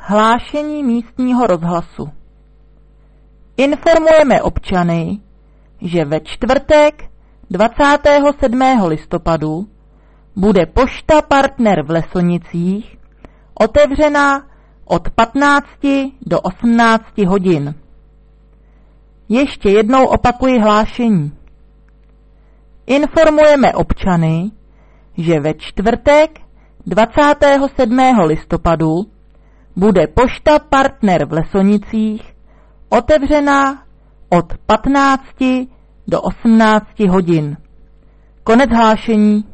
Hlášení místního rozhlasu. Informujeme občany, že ve čtvrtek 27. listopadu bude pošta Partner v Lesonicích otevřena od 15 do 18 hodin. Ještě jednou opakuji hlášení. Informujeme občany, že ve čtvrtek 27. listopadu bude pošta Partner v Lesonicích otevřena od 15 do 18 hodin. Konec hlášení.